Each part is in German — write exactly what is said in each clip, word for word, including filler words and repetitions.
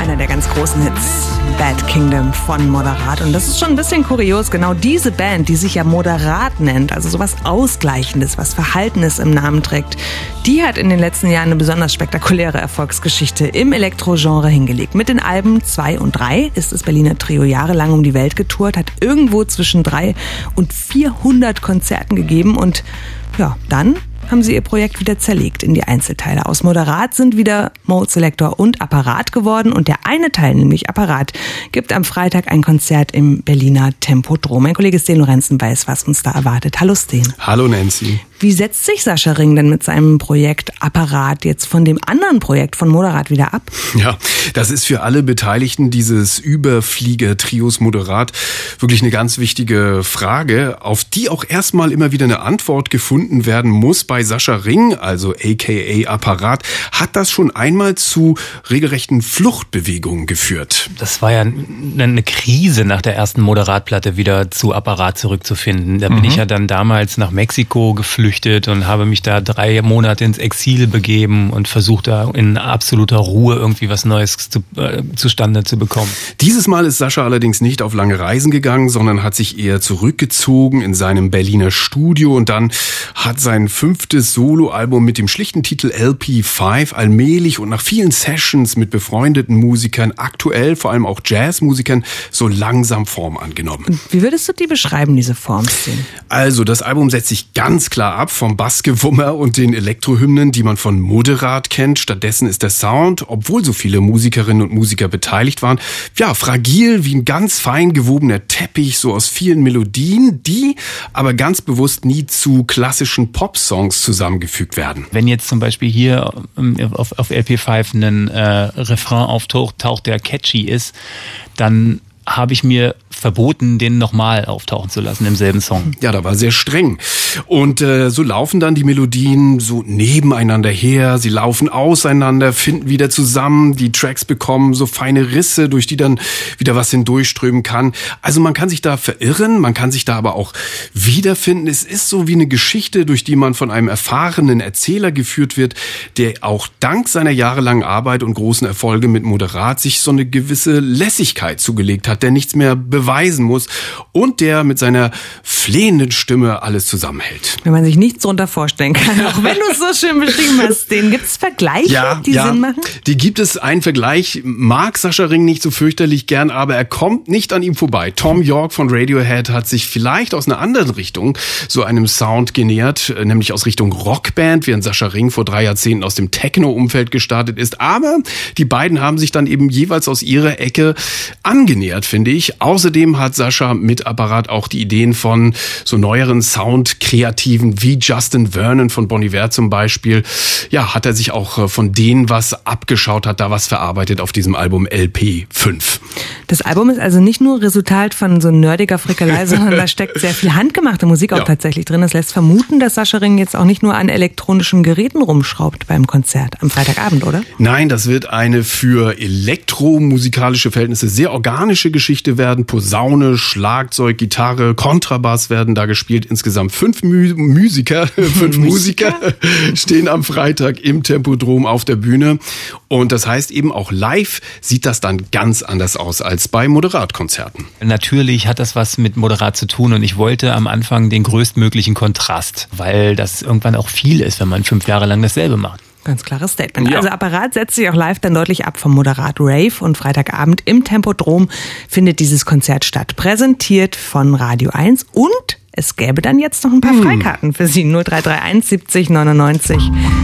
Einer der ganz großen Hits, Bad Kingdom von Moderat. Und das ist schon ein bisschen kurios, genau diese Band, die sich ja Moderat nennt, also sowas Ausgleichendes, was Verhaltenes im Namen trägt, die hat in den letzten Jahren eine besonders spektakuläre Erfolgsgeschichte im Elektro-Genre hingelegt. Mit den Alben zwei und drei ist das Berliner Trio jahrelang um die Welt getourt, hat irgendwo zwischen drei und vierhundert Konzerten gegeben und ja, dann haben sie ihr Projekt wieder zerlegt in die Einzelteile. Aus Moderat sind wieder Mode Selector und Apparat geworden und der eine Teil, nämlich Apparat, gibt am Freitag ein Konzert im Berliner Tempodrom. Mein Kollege Sten Lorenzen weiß, was uns da erwartet. Hallo Sten. Hallo Nancy. Wie setzt sich Sascha Ring denn mit seinem Projekt Apparat jetzt von dem anderen Projekt von Moderat wieder ab? Ja, das ist für alle Beteiligten dieses Überflieger-Trios Moderat wirklich eine ganz wichtige Frage, auf die auch erstmal immer wieder eine Antwort gefunden werden muss. Bei Sascha Ring, also aka Apparat, hat das schon einmal zu regelrechten Fluchtbewegungen geführt. Das war ja eine Krise nach der ersten Moderatplatte wieder zu Apparat zurückzufinden. Da bin mhm. ich ja dann damals nach Mexiko geflüchtet und habe mich da drei Monate ins Exil begeben und versucht da in absoluter Ruhe irgendwie was Neues zu, äh, zustande zu bekommen. Dieses Mal ist Sascha allerdings nicht auf lange Reisen gegangen, sondern hat sich eher zurückgezogen in seinem Berliner Studio und dann hat sein fünftes Soloalbum mit dem schlichten Titel L P fünf allmählich und nach vielen Sessions mit befreundeten Musikern, aktuell vor allem auch Jazzmusikern, so langsam Form angenommen. Und wie würdest du die beschreiben, diese Form? Also das Album setzt sich ganz klar ab vom Bassgewummer und den Elektrohymnen, die man von Moderat kennt. Stattdessen ist der Sound, obwohl so viele Musikerinnen und Musiker beteiligt waren, ja, fragil wie ein ganz fein gewobener Teppich, so aus vielen Melodien, die aber ganz bewusst nie zu klassischen Pop-Songs zusammengefügt werden. Wenn jetzt zum Beispiel hier auf, auf L P fünf ein äh, Refrain auftaucht, taucht, der catchy ist, dann habe ich mir verboten, den nochmal auftauchen zu lassen im selben Song. Ja, da war sehr streng. Und äh, so laufen dann die Melodien so nebeneinander her, sie laufen auseinander, finden wieder zusammen, die Tracks bekommen so feine Risse, durch die dann wieder was hindurchströmen kann. Also man kann sich da verirren, man kann sich da aber auch wiederfinden. Es ist so wie eine Geschichte, durch die man von einem erfahrenen Erzähler geführt wird, der auch dank seiner jahrelangen Arbeit und großen Erfolge mit Moderat sich so eine gewisse Lässigkeit zugelegt hat, der nichts mehr beweisen muss und der mit seiner flehenden Stimme alles zusammenhält. Wenn man sich nichts darunter vorstellen kann, auch wenn du es so schön beschrieben hast, den gibt es Vergleiche, ja, die ja, Sinn machen? Die gibt es. Einen Vergleich mag Sascha Ring nicht so fürchterlich gern, aber er kommt nicht an ihm vorbei. Tom York von Radiohead hat sich vielleicht aus einer anderen Richtung so einem Sound genähert, nämlich aus Richtung Rockband, während Sascha Ring vor drei Jahrzehnten aus dem Techno-Umfeld gestartet ist. Aber die beiden haben sich dann eben jeweils aus ihrer Ecke angenähert, finde ich. Außerdem hat Sascha mit Apparat auch die Ideen von so neueren Soundkreativen wie Justin Vernon von Bon Iver zum Beispiel. Ja, hat er sich auch von denen was abgeschaut, hat da was verarbeitet auf diesem Album L P fünf. Das Album ist also nicht nur Resultat von so nerdiger Frickelei, sondern da steckt sehr viel handgemachte Musik auch ja. tatsächlich drin. Das lässt vermuten, dass Sascha Ring jetzt auch nicht nur an elektronischen Geräten rumschraubt beim Konzert am Freitagabend, oder? Nein, das wird eine für elektromusikalische Verhältnisse sehr organische Geschichte werden. Posaune, Schlagzeug, Gitarre, Kontrabass werden da gespielt. Insgesamt fünf Mü- Musiker, fünf Musiker stehen am Freitag im Tempodrom auf der Bühne. Und das heißt eben auch live sieht das dann ganz anders aus als bei Moderatkonzerten. Natürlich hat das was mit Moderat zu tun und ich wollte am Anfang den größtmöglichen Kontrast, weil das irgendwann auch viel ist, wenn man fünf Jahre lang dasselbe macht. Ganz klares Statement. Ja. Also Apparat setzt sich auch live dann deutlich ab vom Moderat Rave und Freitagabend im Tempodrom findet dieses Konzert statt. Präsentiert von Radio eins und es gäbe dann jetzt noch ein paar hm. Freikarten für Sie. null drei drei eins siebzig neunundneunzig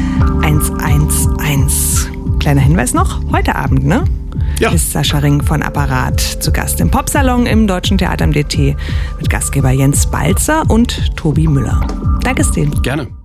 hundertzehn. Kleiner Hinweis noch, heute Abend, ne? Ja. Ist Sascha Ring von Apparat zu Gast im Popsalon im Deutschen Theater am D T mit Gastgeber Jens Balzer und Tobi Müller. Danke, Sten. Gerne.